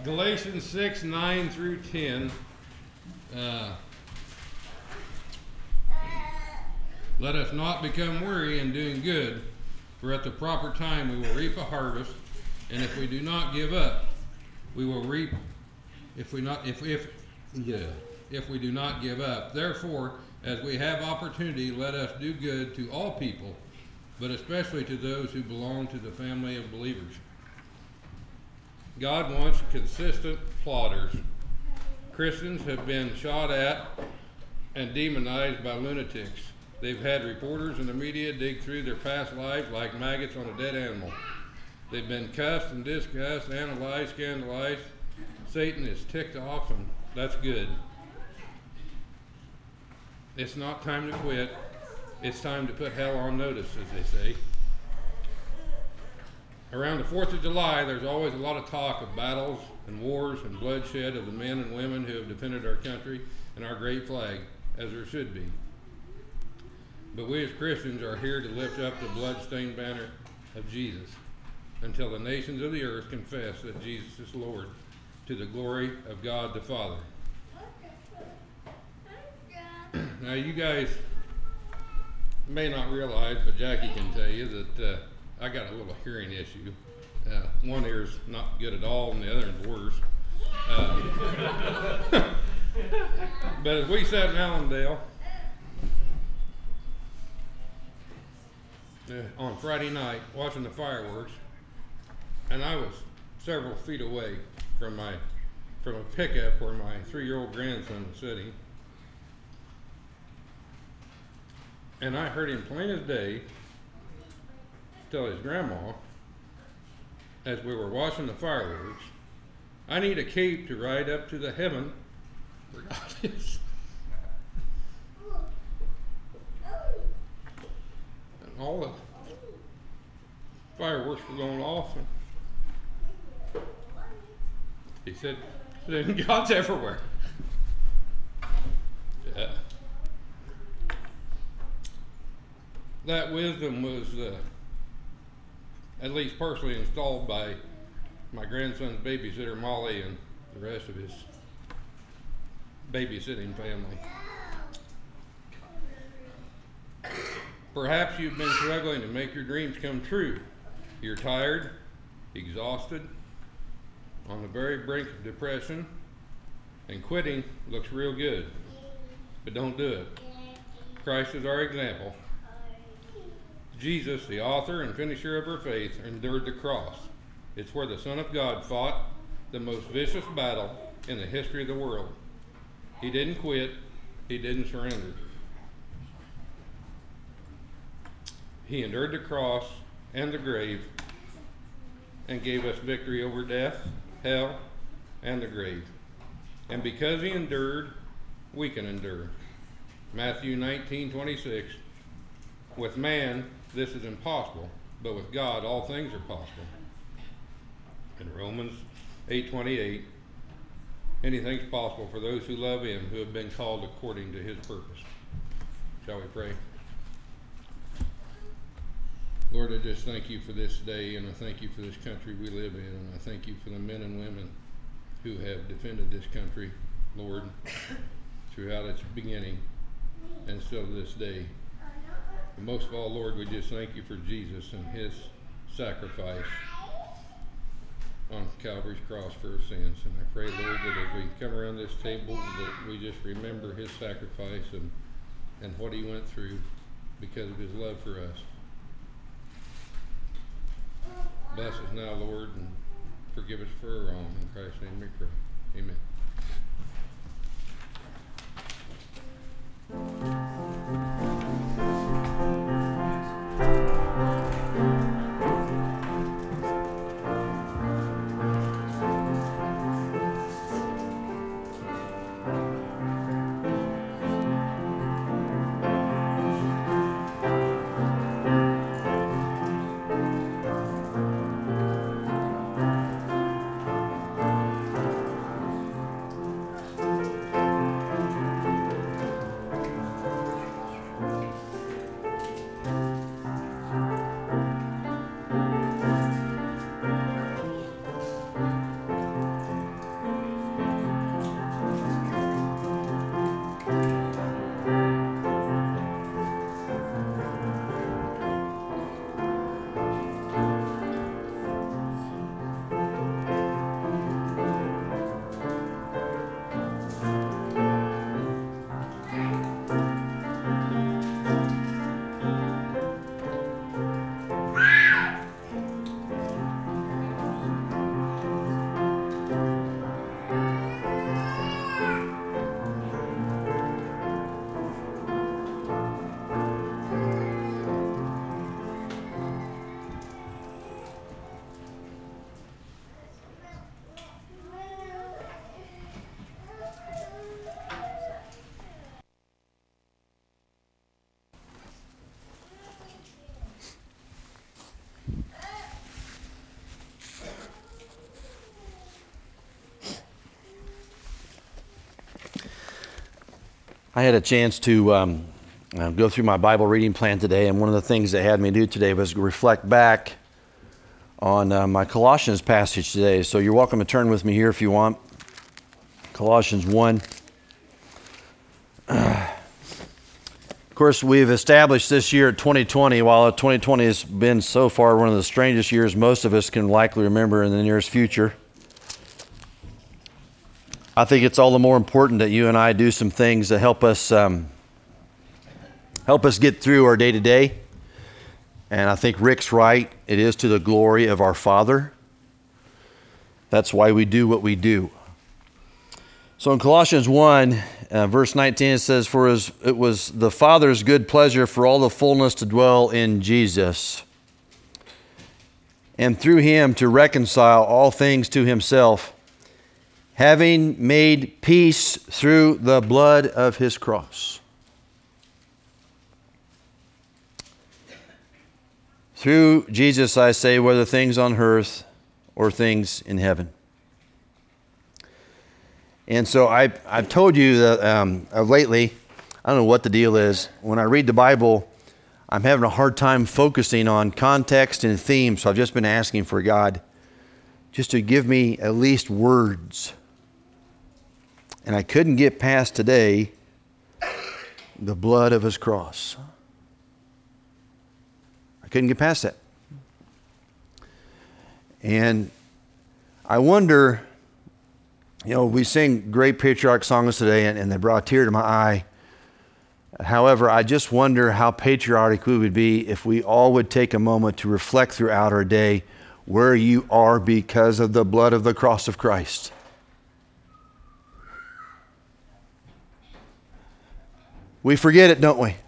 Galatians 6, 9 through 10. Let us not become weary in doing good, for at the proper time we will reap a harvest, and if we do not give up, we will reap if we do not give up. Therefore, as we have opportunity, let us do good to all people, but especially to those who belong to the family of believers. God wants consistent plodders. Christians have been shot at and demonized by lunatics. They've had reporters in the media dig through their past lives like maggots on a dead animal. They've been cussed and discussed, analyzed, scandalized. Satan is ticked off, and that's good. It's not time to quit. It's time to put hell on notice, as they say. Around the 4th of July, there's always a lot of talk of battles and wars and bloodshed of the men and women who have defended our country and our great flag, as there should be. But we as Christians are here to lift up the blood-stained banner of Jesus until the nations of the earth confess that Jesus is Lord, to the glory of God the Father. Now, you guys may not realize, but Jackie can tell you that I got a little hearing issue. One ear's not good at all, and the other is worse. But as we sat in Allendale on Friday night watching the fireworks, and I was several feet away from a pickup where my 3-year-old grandson was sitting, and I heard him plain as day tell his grandma, as we were watching the fireworks, I need a cape to ride up to the heaven where God is. And all the fireworks were going off, and he said, God's everywhere. Yeah. That wisdom was at least partially installed by my grandson's babysitter, Molly, and the rest of his babysitting family. Perhaps you've been struggling to make your dreams come true. You're tired, exhausted, on the very brink of depression, and quitting looks real good. But don't do it. Christ is our example. Jesus, the author and finisher of our faith, endured the cross. It's where the Son of God fought the most vicious battle in the history of the world. He didn't quit. He didn't surrender. He endured the cross and the grave and gave us victory over death, hell, and the grave. And because he endured, we can endure. Matthew 19:26, with man, this is impossible, but with God, all things are possible. In Romans 8:28, anything's possible for those who love him, who have been called according to his purpose. Shall we pray? Lord, I just thank you for this day, and I thank you for this country we live in, and I thank you for the men and women who have defended this country, Lord, throughout its beginning and still to this day. And most of all, Lord, we just thank you for Jesus and his sacrifice on Calvary's cross for our sins. And I pray, Lord, that as we come around this table, that we just remember his sacrifice and what he went through because of his love for us. Bless us now, Lord, and forgive us for our wrong. In Christ's name we pray. Amen. had a chance to go through my Bible reading plan today, and one of the things they had me do today was reflect back on my Colossians passage today. So you're welcome to turn with me here if you want. Colossians 1. Of course, we've established this year, 2020, while 2020 has been so far one of the strangest years most of us can likely remember in the nearest future. I think it's all the more important that you and I do some things that help us get through our day-to-day. And I think Rick's right. It is to the glory of our Father. That's why we do what we do. So in Colossians 1, verse 19, it says, "For it was the Father's good pleasure for all the fullness to dwell in Jesus, and through him to reconcile all things to himself, having made peace through the blood of his cross." Through Jesus, I say, whether things on earth or things in heaven. And so I've told you that lately, I don't know what the deal is. When I read the Bible, I'm having a hard time focusing on context and theme. So I've just been asking for God just to give me at least words. And I couldn't get past today the blood of his cross. I couldn't get past that. And I wonder, we sing great patriotic songs today, and they brought a tear to my eye. However, I just wonder how patriotic we would be if we all would take a moment to reflect throughout our day where you are because of the blood of the cross of Christ. We forget it, don't we?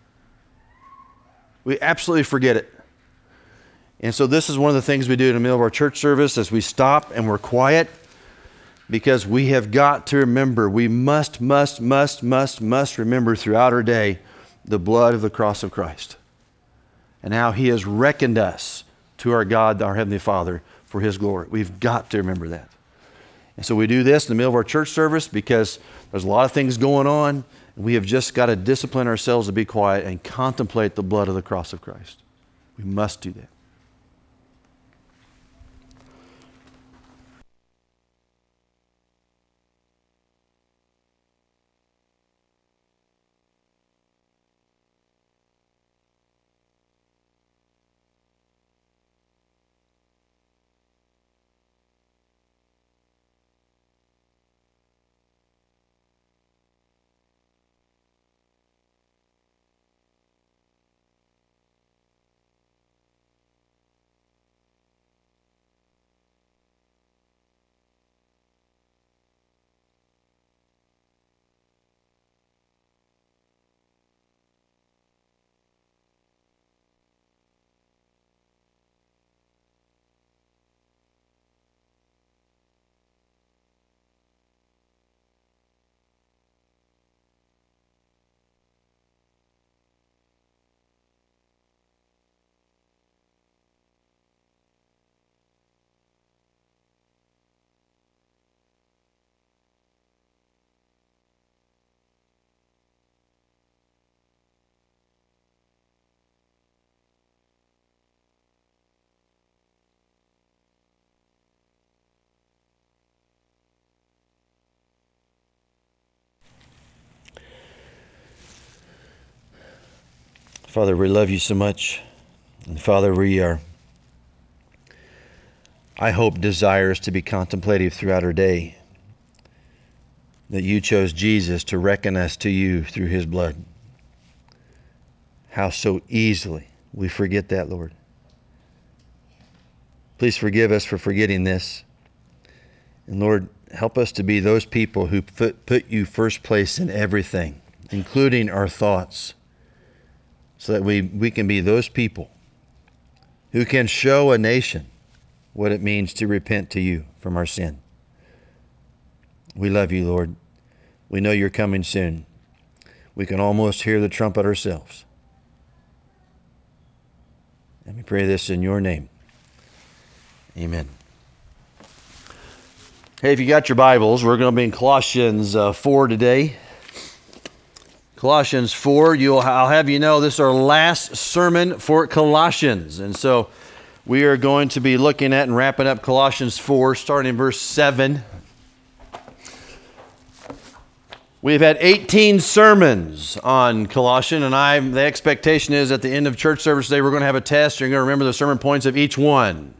We absolutely forget it. And so this is one of the things we do in the middle of our church service as we stop and we're quiet, because we have got to remember, we must remember throughout our day the blood of the cross of Christ and how he has reckoned us to our God, our Heavenly Father, for his glory. We've got to remember that. And so we do this in the middle of our church service because there's a lot of things going on. We have just got to discipline ourselves to be quiet and contemplate the blood of the cross of Christ. We must do that. Father, we love you so much. And Father, I hope, desires to be contemplative throughout our day, that you chose Jesus to reckon us to you through his blood. How so easily we forget that, Lord. Please forgive us for forgetting this. And Lord, help us to be those people who put you first place in everything, including our thoughts, so that we can be those people who can show a nation what it means to repent to you from our sin. We love you, Lord. We know you're coming soon. We can almost hear the trumpet ourselves. And we pray this in your name. Amen. Hey, if you got your Bibles, we're going to be in Colossians 4 today. Colossians 4, I'll have you know this is our last sermon for Colossians. And so we are going to be looking at and wrapping up Colossians 4, starting in verse 7. We've had 18 sermons on Colossians, and the expectation is at the end of church service today, we're going to have a test. You're going to remember the sermon points of each one.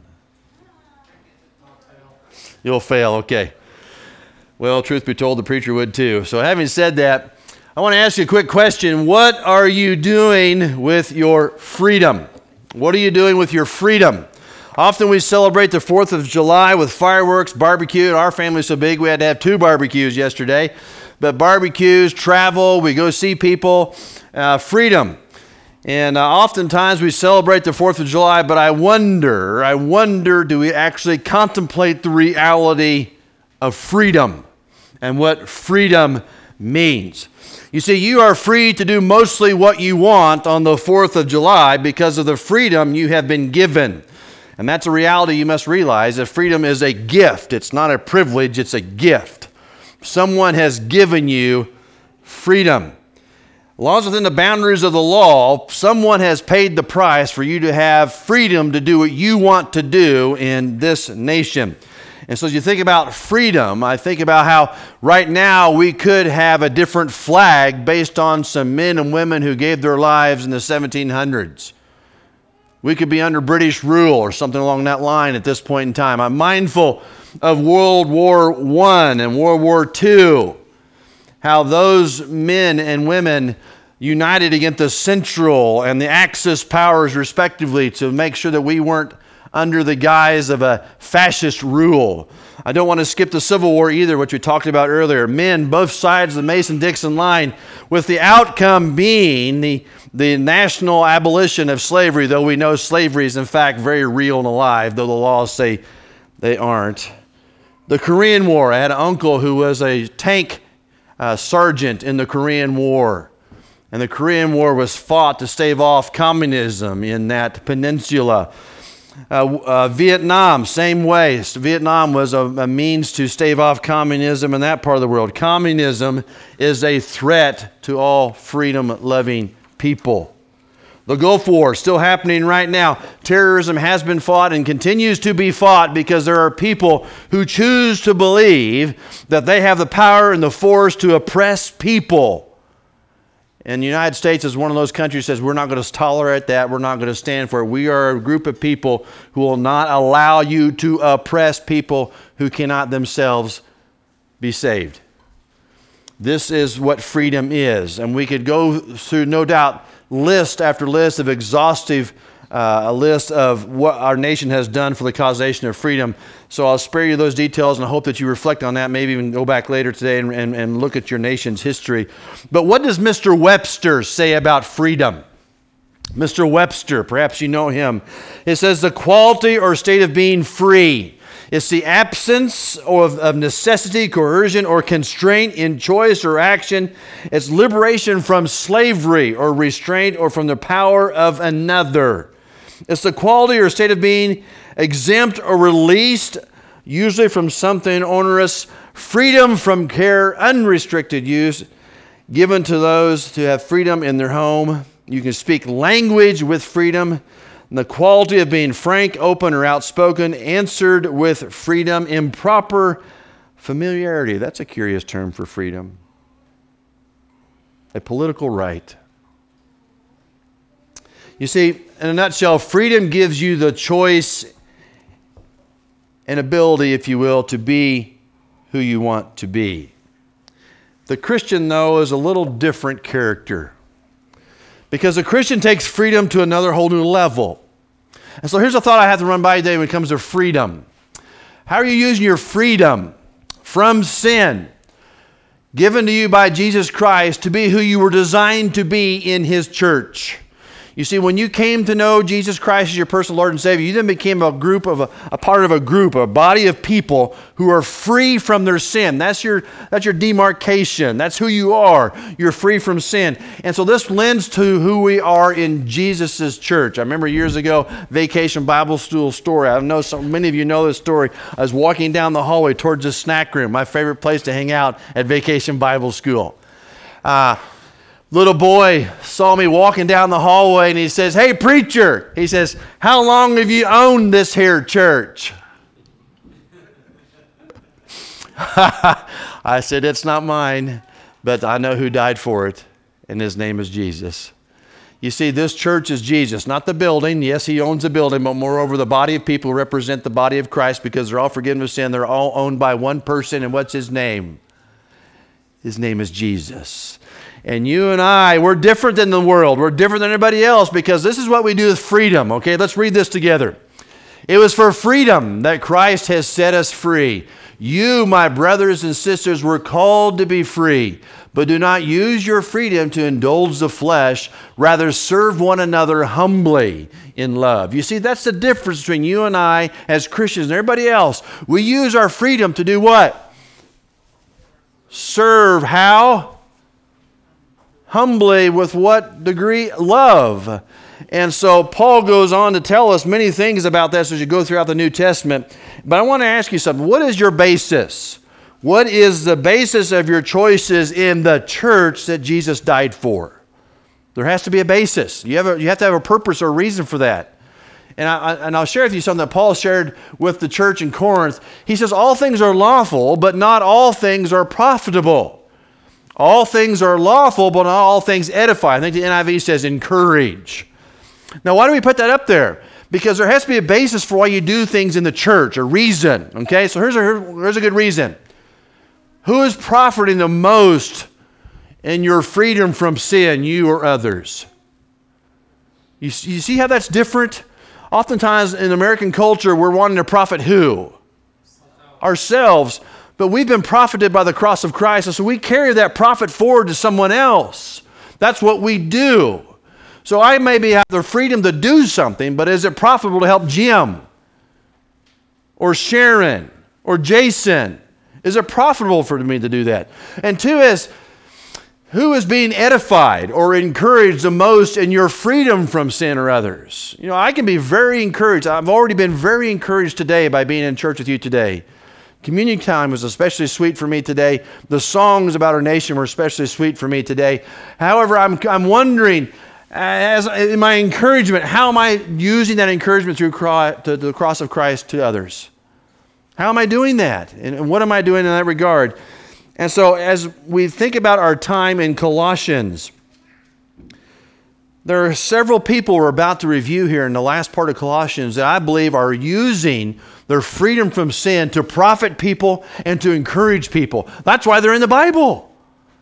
You'll fail, okay. Well, truth be told, the preacher would too. So having said that, I want to ask you a quick question. What are you doing with your freedom? What are you doing with your freedom? Often we celebrate the 4th of July with fireworks, barbecue. Our family's so big we had to have 2 barbecues yesterday. But barbecues, travel, we go see people, freedom. And oftentimes we celebrate the 4th of July, but I wonder, do we actually contemplate the reality of freedom and what freedom means? You see, you are free to do mostly what you want on the 4th of July because of the freedom you have been given. And that's a reality you must realize, that freedom is a gift. It's not a privilege, it's a gift. Someone has given you freedom. As long as within the boundaries of the law, someone has paid the price for you to have freedom to do what you want to do in this nation. And so as you think about freedom, I think about how right now we could have a different flag based on some men and women who gave their lives in the 1700s. We could be under British rule or something along that line at this point in time. I'm mindful of World War I and World War II, how those men and women united against the Central and the Axis powers respectively to make sure that we weren't under the guise of a fascist rule. I don't want to skip the Civil War either, which we talked about earlier. Men, both sides of the Mason-Dixon line, with the outcome being the national abolition of slavery, though we know slavery is in fact very real and alive, though the laws say they aren't. The Korean War, I had an uncle who was a tank sergeant in the Korean War. And the Korean War was fought to stave off communism in that peninsula. Vietnam, same way. Vietnam was a means to stave off communism in that part of the world. Communism is a threat to all freedom-loving people. The Gulf War, still happening right now. Terrorism has been fought and continues to be fought because there are people who choose to believe that they have the power and the force to oppress people. And the United States is one of those countries that says we're not going to tolerate that. We're not going to stand for it. We are a group of people who will not allow you to oppress people who cannot themselves be saved. This is what freedom is. And we could go through, no doubt, list after list of exhaustive a list of what our nation has done for the causation of freedom. So I'll spare you those details, and I hope that you reflect on that, maybe even go back later today and look at your nation's history. But what does Mr. Webster say about freedom? Mr. Webster, perhaps you know him. It says the quality or state of being free. It's the absence of necessity, coercion, or constraint in choice or action. It's liberation from slavery or restraint or from the power of another. It's the quality or state of being exempt or released, usually from something onerous, freedom from care, unrestricted use, given to those to have freedom in their home. You can speak language with freedom. And the quality of being frank, open, or outspoken, answered with freedom. Improper familiarity. That's a curious term for freedom. A political right. You see, in a nutshell, freedom gives you the choice and ability, if you will, to be who you want to be. The Christian, though, is a little different character, because a Christian takes freedom to another whole new level. And so here's a thought I have to run by today when it comes to freedom. How are you using your freedom from sin given to you by Jesus Christ to be who you were designed to be in His church? You see, when you came to know Jesus Christ as your personal Lord and Savior, you then became a part of a group, a body of people who are free from their sin. That's your demarcation. That's who you are. You're free from sin. And so this lends to who we are in Jesus' church. I remember years ago, Vacation Bible School story. I know many of you know this story. I was walking down the hallway towards the snack room, my favorite place to hang out at Vacation Bible School. little boy saw me walking down the hallway and he says, "Hey, preacher," he says, "how long have you owned this here church?" I said, "It's not mine, but I know who died for it, and his name is Jesus." You see, this church is Jesus, not the building. Yes, he owns the building, but moreover, the body of people who represent the body of Christ because they're all forgiven of sin. They're all owned by one person, and what's his name? His name is Jesus. And you and I, we're different than the world. We're different than everybody else because this is what we do with freedom. Okay, let's read this together. It was for freedom that Christ has set us free. You, my brothers and sisters, were called to be free, but do not use your freedom to indulge the flesh. Rather, serve one another humbly in love. You see, that's the difference between you and I as Christians and everybody else. We use our freedom to do what? Serve. How? Humbly. With what degree? Love. And so Paul goes on to tell us many things about this as you go throughout the New Testament. But I want to ask you something. What is your basis? What is the basis of your choices in the church that Jesus died for? There has to be a basis. You have to have a purpose or a reason for that. And I'll share with you something that Paul shared with the church in Corinth. He says, all things are lawful, but not all things are profitable. All things are lawful, but not all things edify. I think the NIV says encourage. Now, why do we put that up there? Because there has to be a basis for why you do things in the church, a reason. Okay, so here's a good reason. Who is profiting the most in your freedom from sin, you or others? You see how that's different? Oftentimes in American culture, we're wanting to profit who? Ourselves. But we've been profited by the cross of Christ, and so we carry that profit forward to someone else. That's what we do. So I maybe have the freedom to do something, but is it profitable to help Jim or Sharon or Jason? Is it profitable for me to do that? And two is, who is being edified or encouraged the most in your freedom from sin or others? You know, I can be very encouraged. I've already been very encouraged today by being in church with you today. Communion time was especially sweet for me today. The songs about our nation were especially sweet for me today. However, I'm wondering, as in my encouragement, how am I using that encouragement through the cross of Christ to others? How am I doing that? And what am I doing in that regard? And so as we think about our time in Colossians, there are several people we're about to review here in the last part of Colossians that I believe are using their freedom from sin to profit people and to encourage people. That's why they're in the Bible.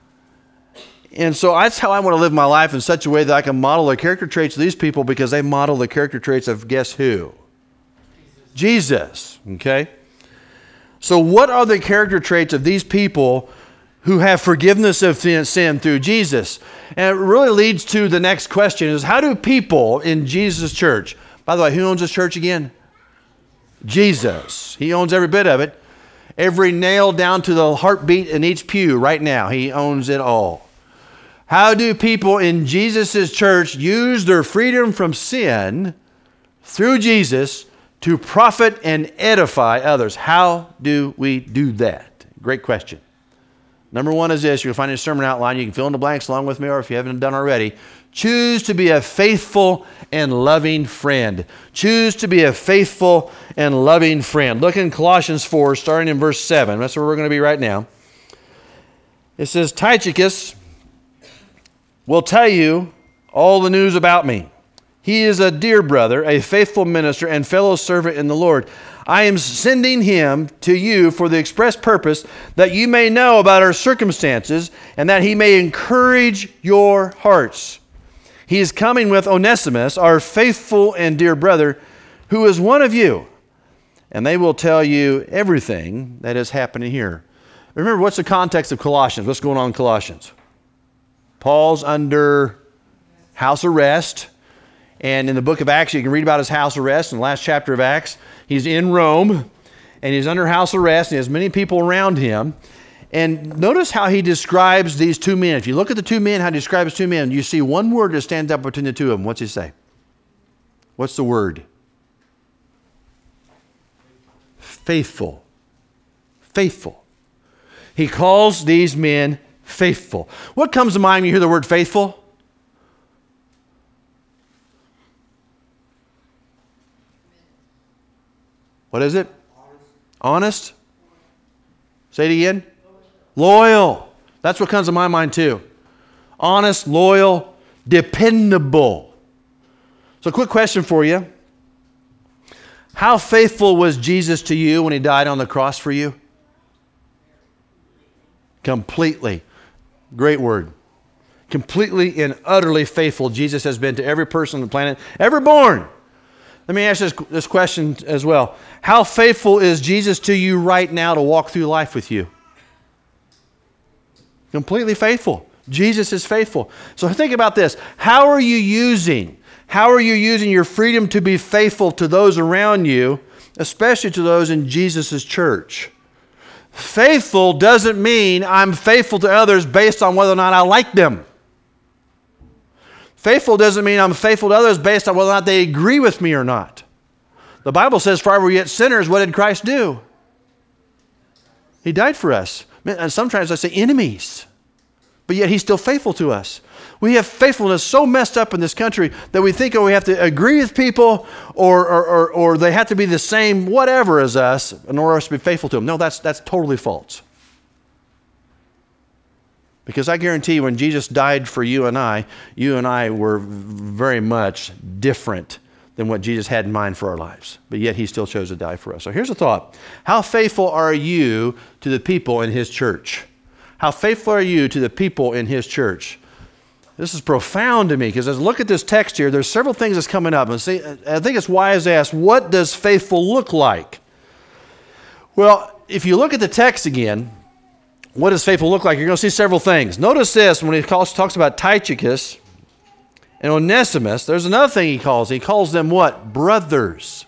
And so that's how I want to live my life in such a way that I can model the character traits of these people because they model the character traits of guess who? Jesus. Okay? So what are the character traits of these people who have forgiveness of sin through Jesus? And it really leads to the next question is, how do people in Jesus' church, by the way, who owns this church again? Jesus. He owns every bit of it. Every nail down to the heartbeat in each pew right now. He owns it all. How do people in Jesus' church use their freedom from sin through Jesus to profit and edify others? How do we do that? Great question. Number one is this. You'll find a sermon outline. You can fill in the blanks along with me, or if you haven't done already, choose to be a faithful and loving friend. Choose to be a faithful and loving friend. Look in Colossians 4, starting in verse 7. That's where we're going to be right now. It says, Tychicus will tell you all the news about me. He is a dear brother, a faithful minister, and fellow servant in the Lord. I am sending him to you for the express purpose that you may know about our circumstances and that he may encourage your hearts. He is coming with Onesimus, our faithful and dear brother, who is one of you, and they will tell you everything that is happening here. Remember, what's the context of Colossians? What's going on in Colossians? Paul's under house arrest, and in the book of Acts, you can read about his house arrest in the last chapter of Acts. He's in Rome, and he's under house arrest, and he has many people around him. And notice how he describes these two men. If you look at the two men, how he describes two men, you see one word that stands out between the two of them. What's he say? What's the word? Faithful. Faithful. He calls these men faithful. What comes to mind when you hear the word faithful? What is it? Honest? Say it again. Loyal. That's what comes to my mind too. Honest, loyal, dependable. So quick question for you. How faithful was Jesus to you when he died on the cross for you? Completely. Great word. Completely and utterly faithful Jesus has been to every person on the planet ever born. Let me ask this question as well. How faithful is Jesus to you right now to walk through life with you? Completely faithful. Jesus is faithful. So think about this. How are you using your freedom to be faithful to those around you, especially to those in Jesus' church? Faithful doesn't mean I'm faithful to others based on whether or not I like them. Faithful doesn't mean I'm faithful to others based on whether or not they agree with me or not. The Bible says, for I were yet sinners, what did Christ do? He died for us. And sometimes I say enemies, but yet he's still faithful to us. We have faithfulness so messed up in this country that we think, we have to agree with people or they have to be the same whatever as us in order for us to be faithful to them. No, that's totally false. Because I guarantee you, when Jesus died for you and I were very much different than what Jesus had in mind for our lives. But yet he still chose to die for us. So here's a thought. How faithful are you to the people in his church? How faithful are you to the people in his church? This is profound to me because as I look at this text here, there's several things that's coming up. And see, I think it's wise to ask, what does faithful look like? Well, if you look at the text again, what does faithful look like? You're going to see several things. Notice this when he talks about Tychicus and Onesimus. There's another thing he calls. He calls them what? Brothers.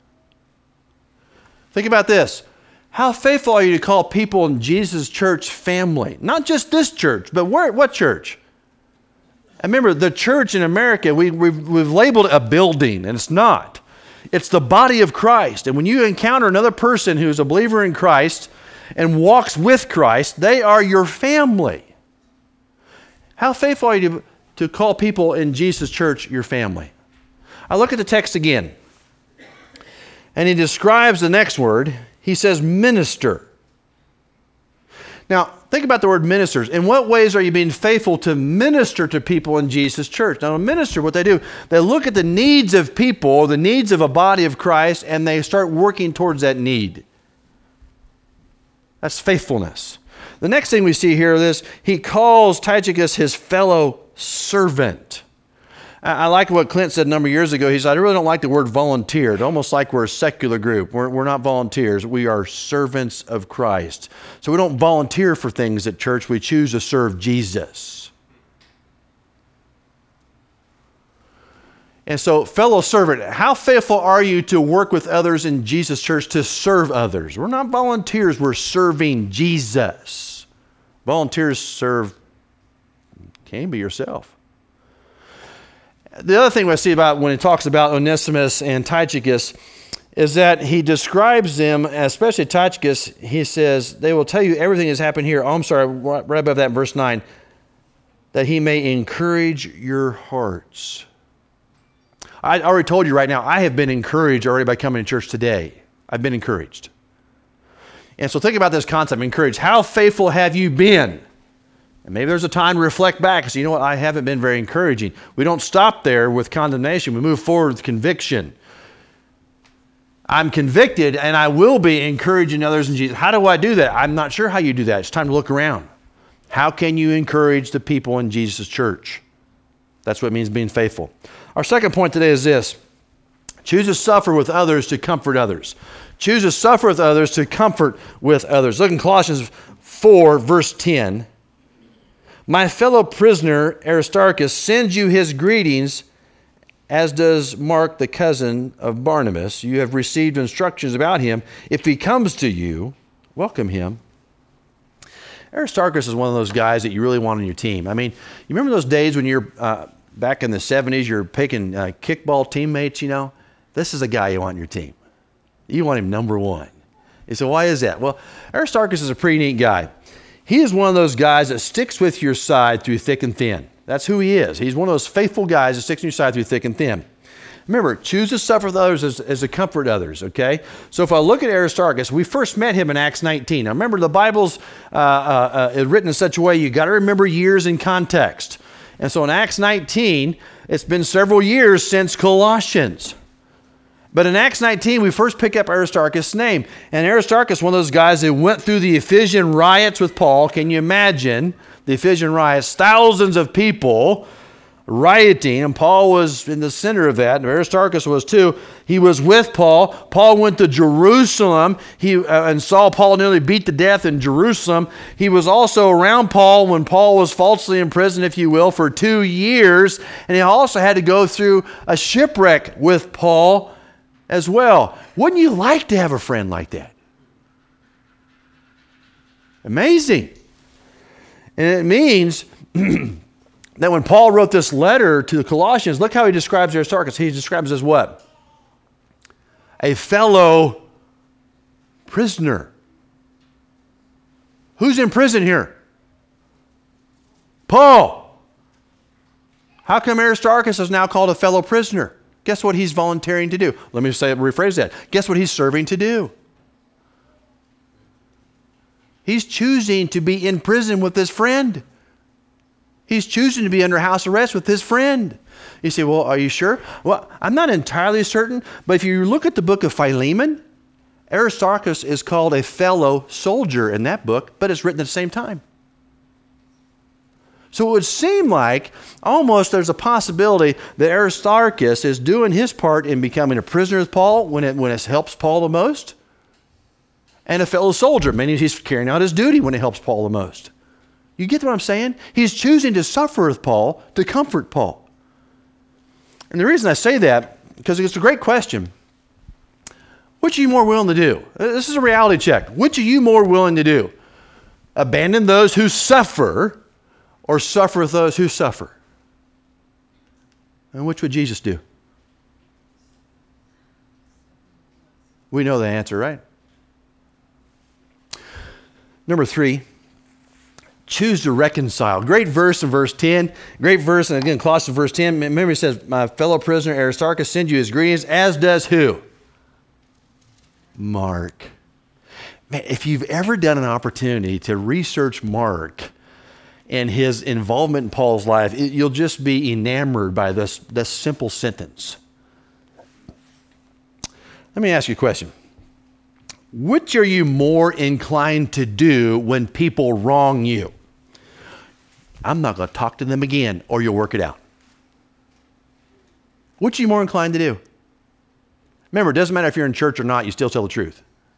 Think about this. How faithful are you to call people in Jesus' church family? Not just this church, but what church? And remember, the church in America, we've labeled it a building, and it's not. It's the body of Christ. And when you encounter another person who is a believer in Christ and walks with Christ, they are your family. How faithful are you to call people in Jesus' church your family? I look at the text again, and he describes the next word. He says minister. Now, think about the word ministers. In what ways are you being faithful to minister to people in Jesus' church? Now, a minister, what they do, they look at the needs of people, the needs of a body of Christ, and they start working towards that need. That's faithfulness. The next thing we see here is he calls Tychicus his fellow servant. I like what Clint said a number of years ago. He said, I really don't like the word volunteer. It's almost like we're a secular group. We're not volunteers. We are servants of Christ. So we don't volunteer for things at church. We choose to serve Jesus. And so, fellow servant, how faithful are you to work with others in Jesus' church to serve others? We're not volunteers. We're serving Jesus. Volunteers serve, can't be yourself. The other thing I see about when he talks about Onesimus and Tychicus is that he describes them, especially Tychicus, he says, they will tell you everything that's happened here. Oh, I'm sorry, right above that in verse 9, that he may encourage your hearts. I already told you right now, I have been encouraged already by coming to church today. I've been encouraged. And so think about this concept, encouraged. How faithful have you been? And maybe there's a time to reflect back and say, you know what, I haven't been very encouraging. We don't stop there with condemnation. We move forward with conviction. I'm convicted and I will be encouraging others in Jesus. How do I do that? I'm not sure how you do that. It's time to look around. How can you encourage the people in Jesus' church? That's what it means being faithful. Our second point today is this. Choose to suffer with others to comfort others. Choose to suffer with others to comfort with others. Look in Colossians 4, verse 10. My fellow prisoner Aristarchus sends you his greetings, as does Mark, the cousin of Barnabas. You have received instructions about him. If he comes to you, welcome him. Aristarchus is one of those guys that you really want on your team. I mean, you remember those days when you're back in the 70s, you're picking kickball teammates, you know? This is a guy you want on your team. You want him number one. You say, why is that? Well, Aristarchus is a pretty neat guy. He is one of those guys that sticks with your side through thick and thin. That's who he is. He's one of those faithful guys that sticks in your side through thick and thin. Remember, choose to suffer with others as to comfort others, okay? So if I look at Aristarchus, we first met him in Acts 19. Now remember, the Bible's written in such a way you got to remember years in context. And so in Acts 19, it's been several years since Colossians. But in Acts 19, we first pick up Aristarchus' name. And Aristarchus, one of those guys that went through the Ephesian riots with Paul. Can you imagine the Ephesian riots? Thousands of people rioting, and Paul was in the center of that, and Aristarchus was too. He was with Paul. Paul went to Jerusalem and saw Paul nearly beat to death in Jerusalem. He was also around Paul when Paul was falsely imprisoned, if you will, for 2 years, and he also had to go through a shipwreck with Paul as well. Wouldn't you like to have a friend like that? Amazing. And it means that when Paul wrote this letter to the Colossians, look how he describes Aristarchus. He describes as what? A fellow prisoner. Who's in prison here? Paul. How come Aristarchus is now called a fellow prisoner? Guess what he's volunteering to do? Let me rephrase that. Guess what he's serving to do? He's choosing to be in prison with his friend. He's choosing to be under house arrest with his friend. You say, well, are you sure? Well, I'm not entirely certain, but if you look at the book of Philemon, Aristarchus is called a fellow soldier in that book, but it's written at the same time. So it would seem like almost there's a possibility that Aristarchus is doing his part in becoming a prisoner with Paul when it helps Paul the most, and a fellow soldier, meaning he's carrying out his duty when it helps Paul the most. You get what I'm saying? He's choosing to suffer with Paul to comfort Paul. And the reason I say that, because it's a great question. Which are you more willing to do? This is a reality check. Which are you more willing to do? Abandon those who suffer or suffer with those who suffer? And which would Jesus do? We know the answer, right? Number 3. Choose to reconcile. Great verse in verse 10. Great verse, and again, Colossians verse 10. Remember, it says, my fellow prisoner Aristarchus sends you his greetings, as does who? Mark. Man, if you've ever done an opportunity to research Mark and his involvement in Paul's life, you'll just be enamored by this simple sentence. Let me ask you a question. Which are you more inclined to do when people wrong you? I'm not going to talk to them again, or you'll work it out. Which are you more inclined to do? Remember, it doesn't matter if you're in church or not, you still tell the truth.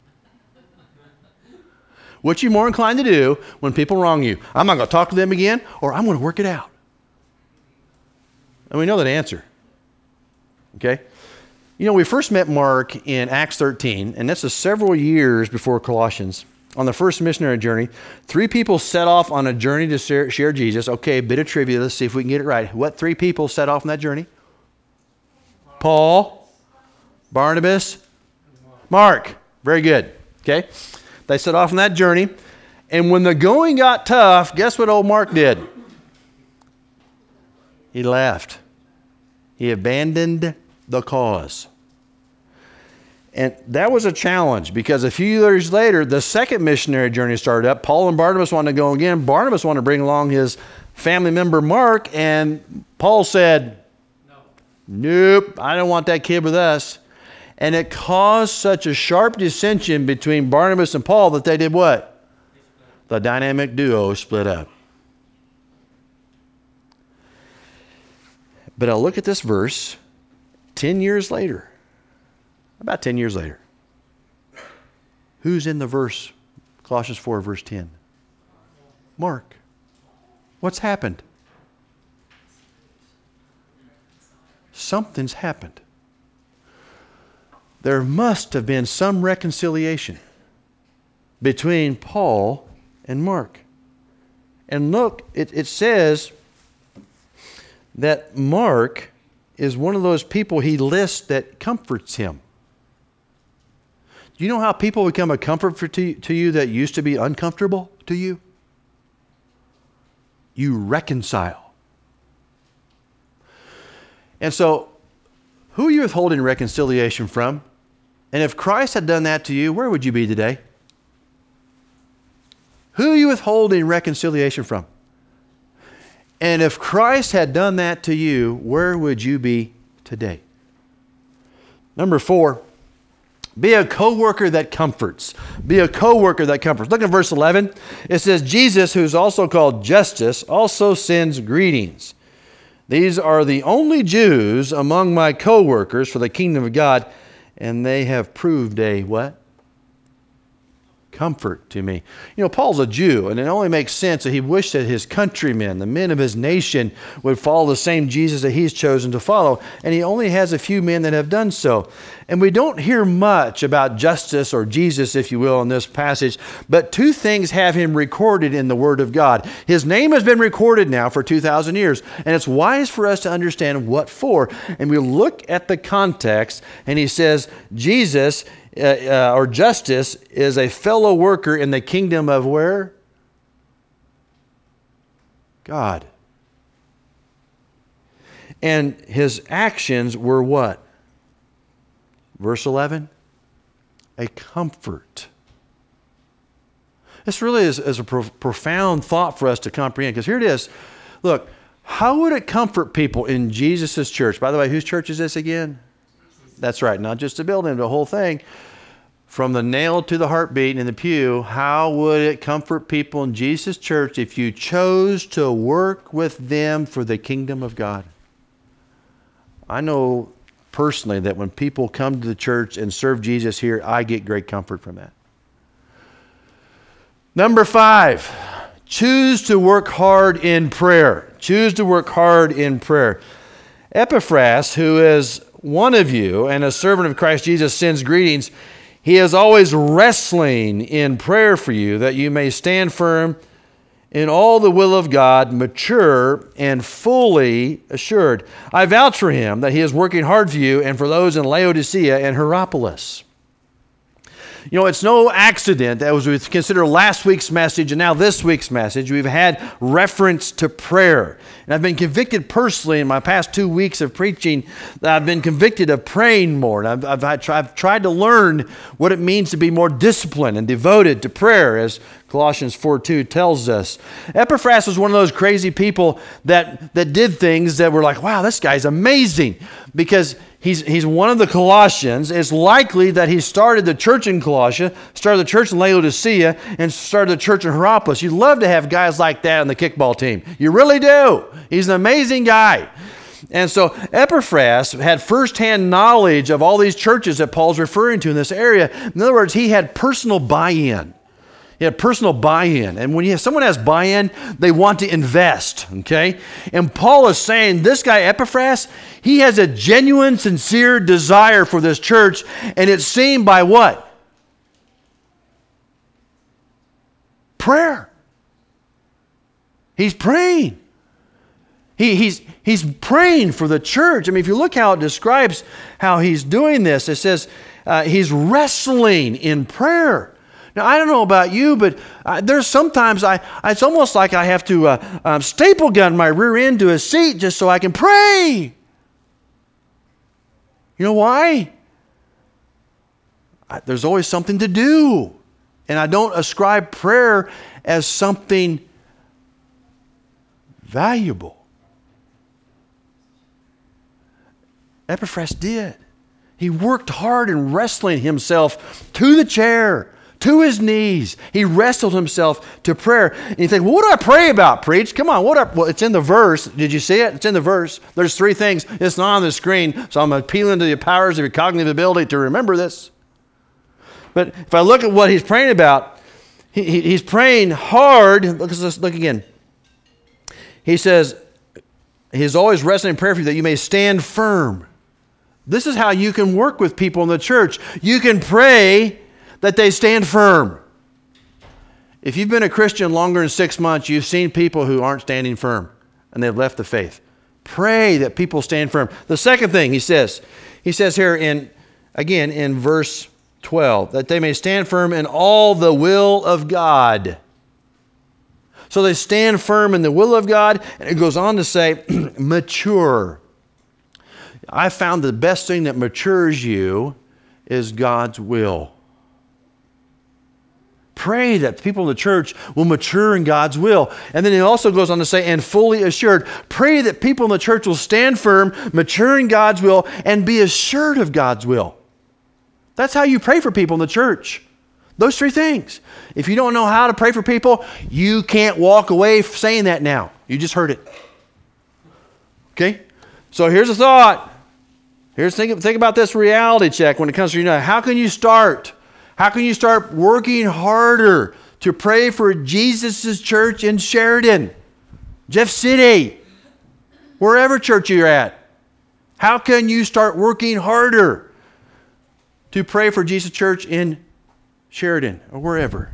Which are you more inclined to do when people wrong you? I'm not going to talk to them again, or I'm going to work it out. And we know that answer. Okay? You know, we first met Mark in Acts 13, and this is several years before Colossians. On the first missionary journey, 3 people set off on a journey to share Jesus. Okay, a bit of trivia. Let's see if we can get it right. What 3 people set off on that journey? Paul, Barnabas, Mark. Very good. Okay? They set off on that journey, and when the going got tough, guess what old Mark did? He left. He abandoned the cause. And that was a challenge because a few years later, the second missionary journey started up. Paul and Barnabas wanted to go again. Barnabas wanted to bring along his family member Mark, and Paul said, nope, I don't want that kid with us. And it caused such a sharp dissension between Barnabas and Paul that they did what? The dynamic duo split up. But I look at this verse 10 years later. About 10 years later. Who's in the verse? Colossians 4, verse 10. Mark. What's happened? Something's happened. There must have been some reconciliation between Paul and Mark. And look, it says that Mark is one of those people he lists that comforts him. Do you know how people become a comfort to you that used to be uncomfortable to you? You reconcile. And so, who are you withholding reconciliation from? And if Christ had done that to you, where would you be today? Who are you withholding reconciliation from? And if Christ had done that to you, where would you be today? Number 4, be a co-worker that comforts. Be a co-worker that comforts. Look at verse 11. It says, Jesus, who is also called Justus, also sends greetings. These are the only Jews among my co-workers for the kingdom of God, and they have proved a what? Comfort to me. You know, Paul's a Jew, and it only makes sense that he wished that his countrymen, the men of his nation, would follow the same Jesus that he's chosen to follow, and he only has a few men that have done so. And we don't hear much about Justus, or Jesus, if you will, in this passage, but 2 things have him recorded in the Word of God. His name has been recorded now for 2,000 years, and it's wise for us to understand what for. And we look at the context, and he says, Jesus or Justus is a fellow worker in the kingdom of where? God. And his actions were what? Verse 11, a comfort. This really is a profound thought for us to comprehend, because here it is. Look, how would it comfort people in Jesus' church? By the way, whose church is this again? That's right, not just a building, but the whole thing. From the nail to the heartbeat in the pew, how would it comfort people in Jesus' church if you chose to work with them for the kingdom of God? I know personally that when people come to the church and serve Jesus here, I get great comfort from that. Number 5, choose to work hard in prayer. Choose to work hard in prayer. Epaphras, who is one of you and a servant of Christ Jesus, sends greetings. He is always wrestling in prayer for you, that you may stand firm in all the will of God, mature and fully assured. I vouch for him that he is working hard for you and for those in Laodicea and Hierapolis. You know, it's no accident that as we consider last week's message and now this week's message, we've had reference to prayer. And I've been convicted personally in my past 2 weeks of preaching that I've been convicted of praying more. And I've tried to learn what it means to be more disciplined and devoted to prayer, as Colossians 4:2 tells us. Epaphras was one of those crazy people that did things that were like, wow, this guy's amazing, because he's one of the Colossians. It's likely that he started the church in Colossia, started the church in Laodicea, and started the church in Hierapolis. You'd love to have guys like that on the kickball team. You really do. He's an amazing guy. And so Epaphras had firsthand knowledge of all these churches that Paul's referring to in this area. In other words, he had personal buy-in. He had personal buy-in. And when someone has buy-in, they want to invest, okay? And Paul is saying this guy Epaphras, he has a genuine, sincere desire for this church, and it's seen by what? Prayer. He's praying. He's praying for the church. I mean, if you look how it describes how he's doing this, it says he's wrestling in prayer. Now, I don't know about you, but there's sometimes it's almost like I have to staple gun my rear end to a seat just so I can pray. You know why? There's always something to do. And I don't ascribe prayer as something valuable. Epaphras did. He worked hard in wrestling himself to the chair, to his knees. He wrestled himself to prayer. And you think, well, what do I pray about, preach? Come on, well, it's in the verse. Did you see it? It's in the verse. There's 3 things. It's not on the screen, so I'm appealing to the powers of your cognitive ability to remember this. But if I look at what he's praying about, he's praying hard. Look again. He says, he's always wrestling in prayer for you that you may stand firm. This is how you can work with people in the church. You can pray that they stand firm. If you've been a Christian longer than 6 months, you've seen people who aren't standing firm and they've left the faith. Pray that people stand firm. The second thing he says here in verse 12, that they may stand firm in all the will of God. So they stand firm in the will of God. And it goes on to say, mature. I found the best thing that matures you is God's will. Pray that people in the church will mature in God's will. And then it also goes on to say, and fully assured. Pray that people in the church will stand firm, mature in God's will, and be assured of God's will. That's how you pray for people in the church. Those three things. If you don't know how to pray for people, you can't walk away saying that now. You just heard it. Okay? So here's a thought. Think about this reality check when it comes to how can you start? How can you start working harder to pray for Jesus' church in Sheridan, Jeff City, wherever church you're at? How can you start working harder to pray for Jesus' church in Sheridan or wherever?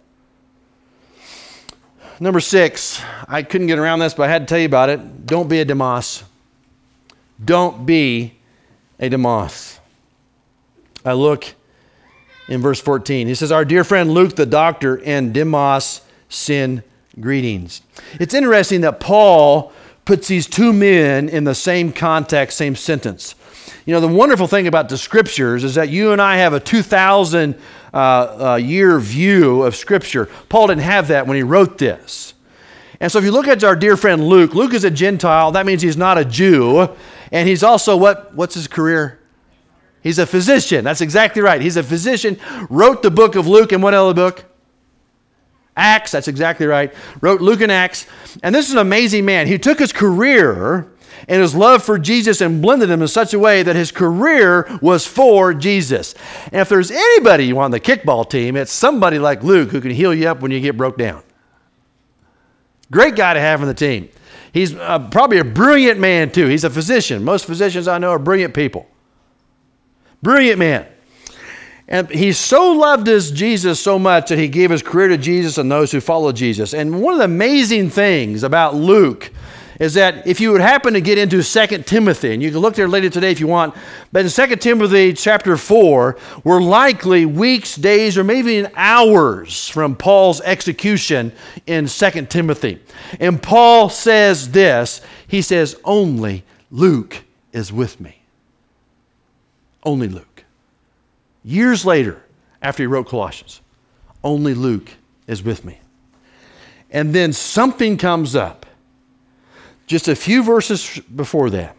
Number 6, I couldn't get around this, but I had to tell you about it. Don't be a Demas. Don't be a Demas. I look in verse 14. He says, our dear friend Luke the doctor and Demas send greetings. It's interesting that Paul puts these two men in the same context, same sentence. You know, the wonderful thing about the Scriptures is that you and I have a 2,000 year view of Scripture. Paul didn't have that when he wrote this. And so if you look at our dear friend Luke, Luke is a Gentile. That means he's not a Jew. And he's also what's his career? He's a physician. That's exactly right. He's a physician. Wrote the book of Luke and what other book? Acts. That's exactly right. Wrote Luke and Acts. And this is an amazing man. He took his career and his love for Jesus and blended them in such a way that his career was for Jesus. And if there's anybody you want on the kickball team, it's somebody like Luke who can heal you up when you get broke down. Great guy to have on the team. He's probably a brilliant man too. He's a physician. Most physicians I know are brilliant people. Brilliant man. And he so loved his Jesus so much that he gave his career to Jesus and those who follow Jesus. And one of the amazing things about Luke is that if you would happen to get into 2 Timothy, and you can look there later today if you want, but in 2 Timothy chapter 4, we're likely weeks, days, or maybe even hours from Paul's execution in 2 Timothy. And Paul says this, he says, only Luke is with me. Only Luke. Years later, after he wrote Colossians, only Luke is with me. And then something comes up just a few verses before that.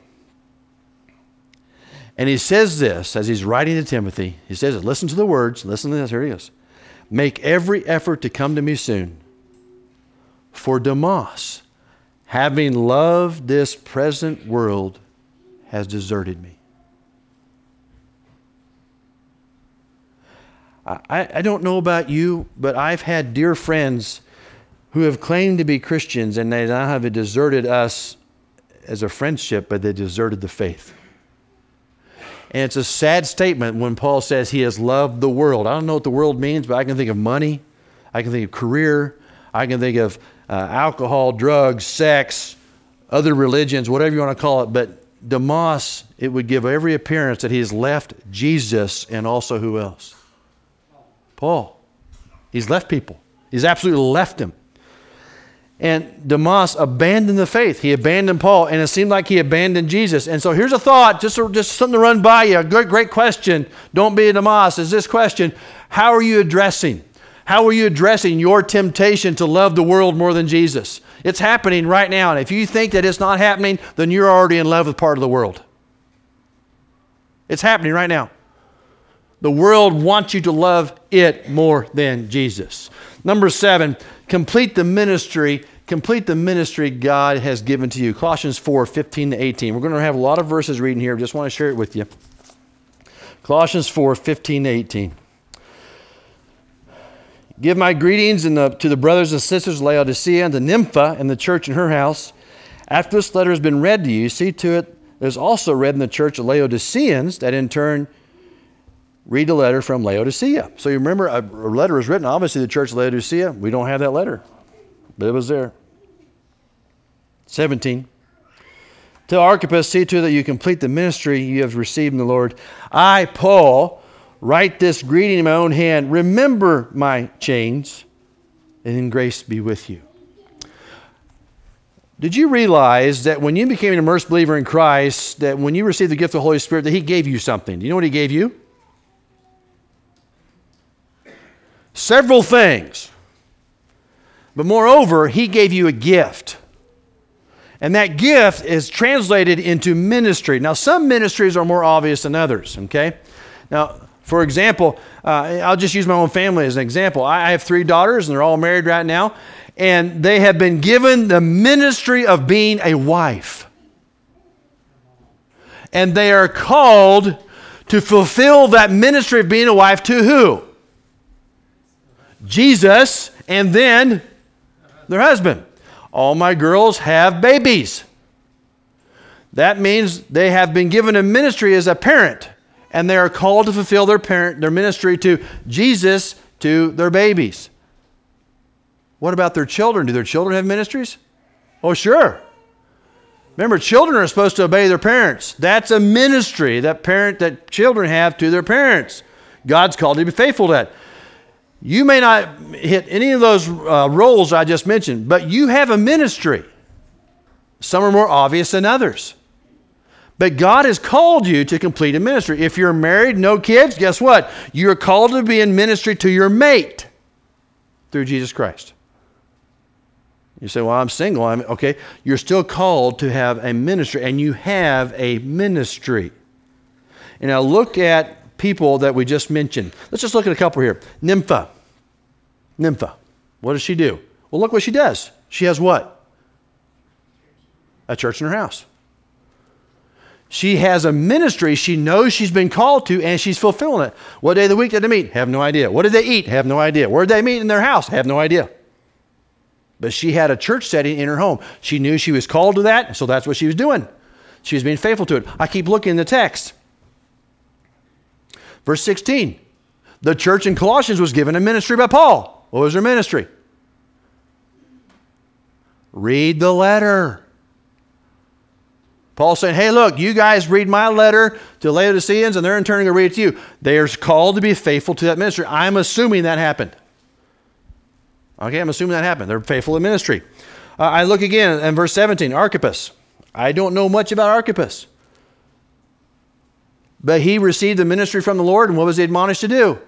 And he says this as he's writing to Timothy. He says, listen to the words. Listen to this. Here he is. Make every effort to come to me soon. For Demas, having loved this present world, has deserted me. I don't know about you, but I've had dear friends who have claimed to be Christians, and they now have deserted us as a friendship, but they deserted the faith. And it's a sad statement when Paul says he has loved the world. I don't know what the world means, but I can think of money. I can think of career. I can think of alcohol, drugs, sex, other religions, whatever you want to call it. But Demas, it would give every appearance that he has left Jesus and also who else? Paul. He's left people. He's absolutely left him. And Demas abandoned the faith. He abandoned Paul, and it seemed like he abandoned Jesus. And so here's a thought, just something to run by you. A great question. Don't be a Demas. Is this question, how are you addressing? How are you addressing your temptation to love the world more than Jesus? It's happening right now. And if you think that it's not happening, then you're already in love with part of the world. It's happening right now. The world wants you to love it more than Jesus. Number 7, complete the ministry God has given to you. Colossians 4:15-18. We're going to have a lot of verses reading here. I just want to share it with you. Colossians 4:15-18. Give my greetings to the brothers and sisters of Laodicea and to Nympha and the church in her house. After this letter has been read to you, see to it there's also read in the church of Laodiceans, that in turn read the letter from Laodicea. So you remember a letter was written, obviously the church of Laodicea. We don't have that letter, but it was there. 17. Tell Archippus, see to it that you complete the ministry you have received in the Lord. I, Paul, write this greeting in my own hand. Remember my chains, and then grace be with you. Did you realize that when you became an immersed believer in Christ, that when you received the gift of the Holy Spirit, that He gave you something? Do you know what He gave you? Several things. But moreover, He gave you a gift. And that gift is translated into ministry. Now, some ministries are more obvious than others, okay? Now, for example, I'll just use my own family as an example. I have 3 daughters, and they're all married right now. And they have been given the ministry of being a wife. And they are called to fulfill that ministry of being a wife to who? Jesus, and then their husband. All my girls have babies. That means they have been given a ministry as a parent, and they are called to fulfill their ministry to Jesus, to their babies. What about their children? Do their children have ministries? Oh, sure. Remember, children are supposed to obey their parents. That's a ministry that children have to their parents. God's called you to be faithful to that. You may not hit any of those roles I just mentioned, but you have a ministry. Some are more obvious than others. But God has called you to complete a ministry. If you're married, no kids, guess what? You're called to be in ministry to your mate through Jesus Christ. You say, well, I'm single. Okay. You're still called to have a ministry, and you have a ministry. And now look at people that we just mentioned. Let's just look at a couple here. Nympha. What does she do? Well, look what she does. She has what? A church in her house. She has a ministry she knows she's been called to, and she's fulfilling it. What day of the week did they meet? Have no idea. What did they eat? Have no idea. Where did they meet in their house? Have no idea. But she had a church setting in her home. She knew she was called to that, so that's what she was doing. She was being faithful to it. I keep looking in the text. Verse 16. The church in Colossians was given a ministry by Paul. What was her ministry? Read the letter. Paul's saying, hey, look, you guys read my letter to Laodiceans, and they're in turn going to read it to you. They are called to be faithful to that ministry. I'm assuming that happened. Okay, I'm assuming that happened. They're faithful in ministry. I look again in verse 17, Archippus. I don't know much about Archippus. But he received the ministry from the Lord, and what was he admonished to do?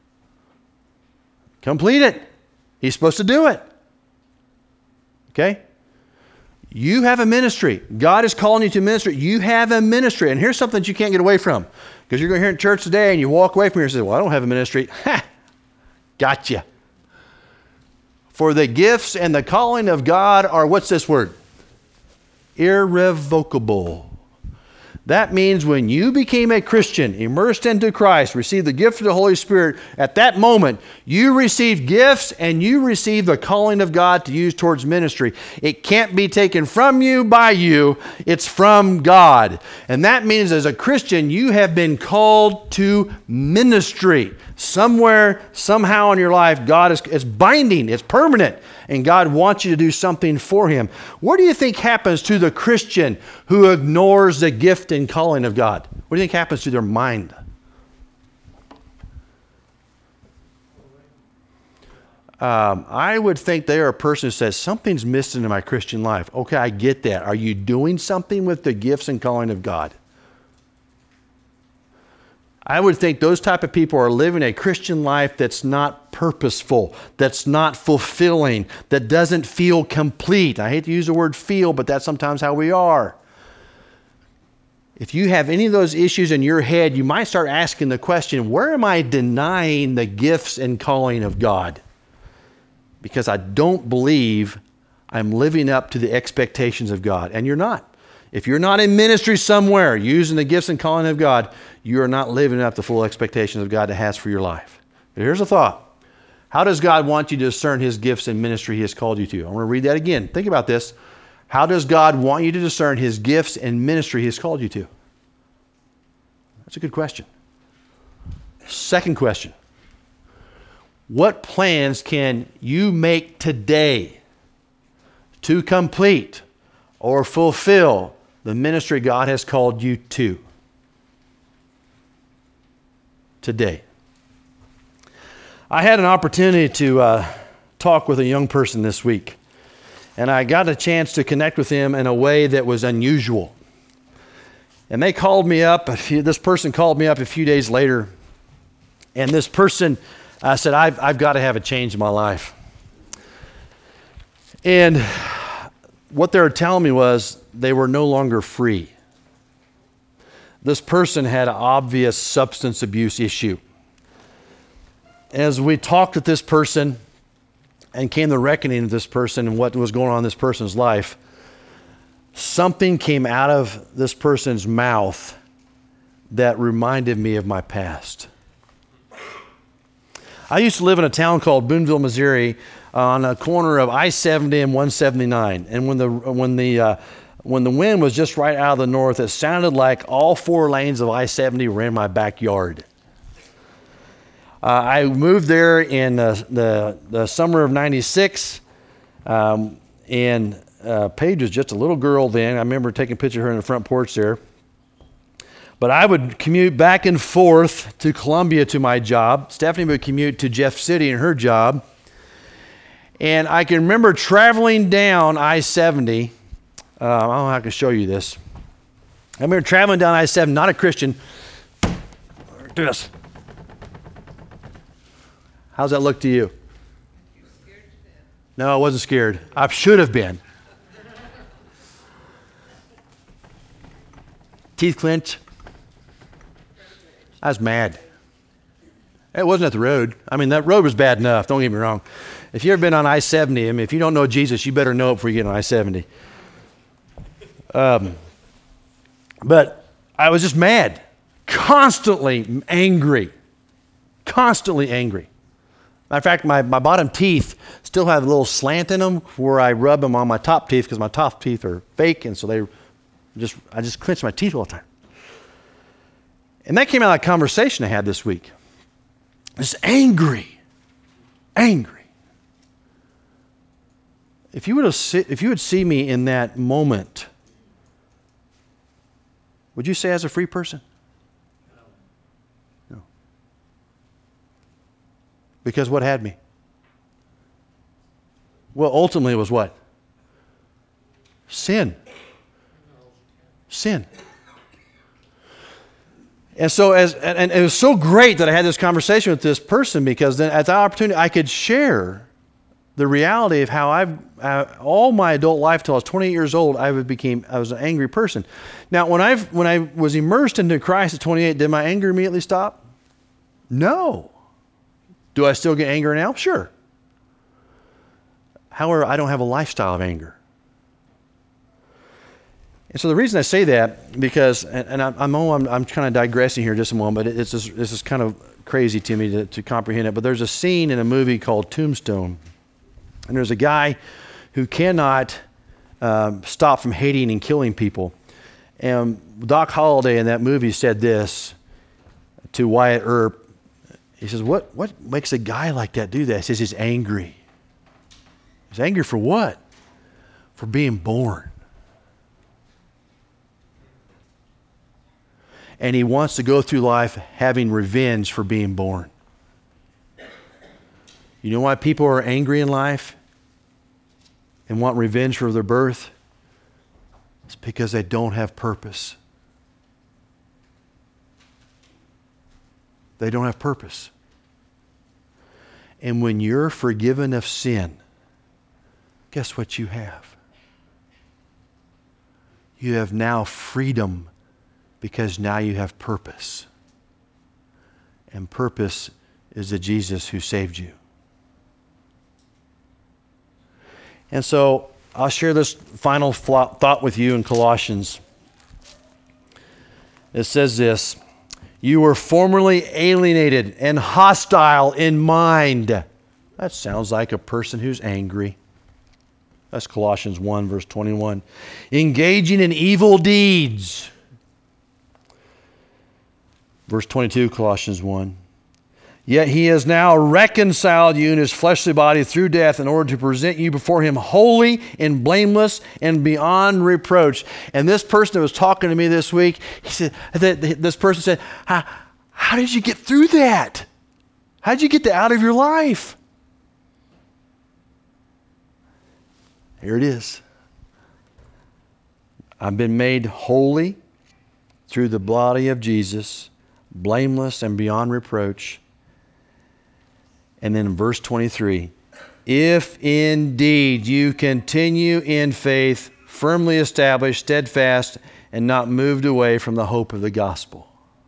Complete it. He's supposed to do it. Okay? You have a ministry. God is calling you to ministry. You have a ministry. And here's something that you can't get away from. Because you're going to hear in church today, and you walk away from here and say, well, I don't have a ministry. Ha! Gotcha. For the gifts and the calling of God are, what's this word? Irrevocable. That means when you became a Christian, immersed into Christ, received the gift of the Holy Spirit, at that moment, you received gifts and you received the calling of God to use towards ministry. It can't be taken from you by you. It's from God. And that means as a Christian, you have been called to ministry. Somewhere, somehow in your life, God it's binding, it's permanent, and God wants you to do something for Him. What do you think happens to the Christian who ignores the gift and calling of God? What do you think happens to their mind? I would think they are a person who says, something's missing in my Christian life. Okay, I get that. Are you doing something with the gifts and calling of God? I would think those type of people are living a Christian life that's not purposeful, that's not fulfilling, that doesn't feel complete. I hate to use the word feel, but that's sometimes how we are. If you have any of those issues in your head, you might start asking the question, where am I denying the gifts and calling of God? Because I don't believe I'm living up to the expectations of God. And you're not. If you're not in ministry somewhere using the gifts and calling of God, you are not living up to the full expectations of God that has for your life. But here's a thought. How does God want you to discern His gifts and ministry He has called you to? I want to read that again. Think about this. How does God want you to discern His gifts and ministry He has called you to? That's a good question. Second question. What plans can you make today to complete or fulfill the ministry God has called you to? Today. I had an opportunity to talk with a young person this week. And I got a chance to connect with him in a way that was unusual. And they called me up, this person called me up a few days later, and this person said, I've got to have a change in my life. And what they were telling me was they were no longer free. This person had an obvious substance abuse issue. As we talked with this person and came to reckoning of this person and what was going on in this person's life, something came out of this person's mouth that reminded me of my past. I used to live in a town called Boonville, Missouri, on a corner of I-70 and 179. And when the wind was just right out of the north, it sounded like all 4 lanes of I-70 were in my backyard. I moved there in the summer of '96, and Paige was just a little girl then. I remember taking a picture of her in the front porch there. But I would commute back and forth to Columbia to my job. Stephanie would commute to Jeff City in her job. And I can remember traveling down I-70. I don't know how I can show you this. I remember traveling down I-70, not a Christian. Do this. How's that look to you? No, I wasn't scared. I should have been. Teeth clenched. I was mad. It wasn't at the road. I mean, that road was bad enough. Don't get me wrong. If you've ever been on I-70, I mean, if you don't know Jesus, you better know it before you get on I-70. But I was just mad. Constantly angry. Constantly angry. Matter of fact, my bottom teeth still have a little slant in them where I rub them on my top teeth because my top teeth are fake, and so I just clench my teeth all the time. And that came out of a conversation I had this week. Just angry. If you would see me in that moment, would you say I was a free person? No. Because what had me? Well, ultimately it was what? Sin. And so and it was so great that I had this conversation with this person, because then at that opportunity I could share the reality of how all my adult life till I was 28 years old, I was an angry person. Now, when I was immersed into Christ at 28, did my anger immediately stop? No. Do I still get anger now? Sure. However, I don't have a lifestyle of anger. And so the reason I say that, because, and I'm kind of digressing here just a moment, but this is kind of crazy to me to comprehend it, but there's a scene in a movie called Tombstone, and there's a guy who cannot stop from hating and killing people. And Doc Holliday in that movie said this to Wyatt Earp. He says, what makes a guy like that do that? He says he's angry. He's angry for what? For being born. And he wants to go through life having revenge for being born. You know why people are angry in life and want revenge for their birth? It's because they don't have purpose. They don't have purpose. And when you're forgiven of sin, guess what you have? You have now freedom, because now you have purpose. And purpose is the Jesus who saved you. And so I'll share this final thought with you in Colossians. It says this: you were formerly alienated and hostile in mind. That sounds like a person who's angry. That's Colossians 1, verse 21. Engaging in evil deeds. Verse 22, Colossians 1. Yet he has now reconciled you in his fleshly body through death in order to present you before him holy and blameless and beyond reproach. And this person that was talking to me this week, this person said, how did you get through that? How did you get that out of your life? Here it is. I've been made holy through the body of Jesus, blameless and beyond reproach. And then in verse 23, if indeed you continue in faith, firmly established, steadfast, and not moved away from the hope of the gospel.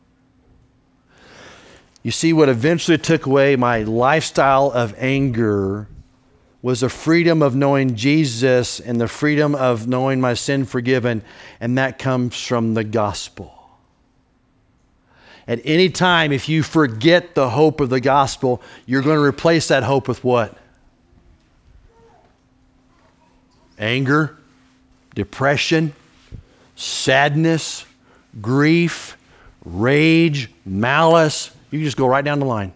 You see, what eventually took away my lifestyle of anger was the freedom of knowing Jesus and the freedom of knowing my sin forgiven, and that comes from the gospel. At any time, if you forget the hope of the gospel, you're going to replace that hope with what? Anger, depression, sadness, grief, rage, malice. You can just go right down the line.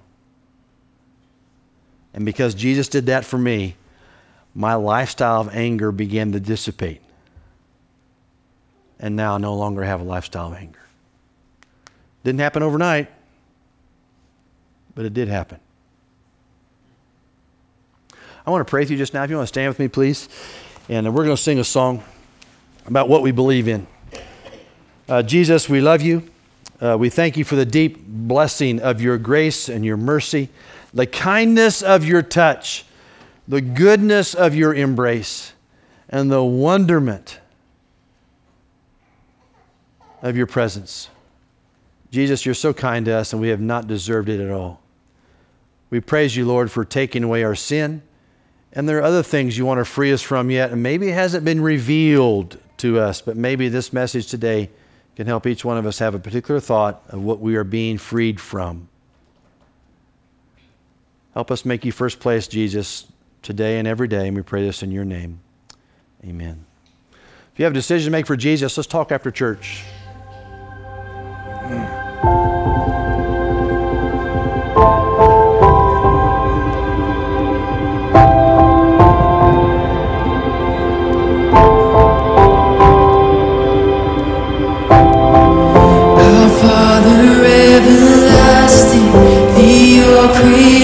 And because Jesus did that for me, my lifestyle of anger began to dissipate. And now I no longer have a lifestyle of anger. Didn't happen overnight, but it did happen. I want to pray with you just now. If you want to stand with me, please. And we're going to sing a song about what we believe in. Jesus, we love you. We thank you for the deep blessing of your grace and your mercy, the kindness of your touch, the goodness of your embrace, and the wonderment of your presence. Jesus, you're so kind to us, and we have not deserved it at all. We praise you, Lord, for taking away our sin. And there are other things you want to free us from yet, and maybe it hasn't been revealed to us, but maybe this message today can help each one of us have a particular thought of what we are being freed from. Help us make you first place, Jesus, today and every day, and we pray this in your name. Amen. If you have a decision to make for Jesus, let's talk after church. Our Father everlasting, the all creator.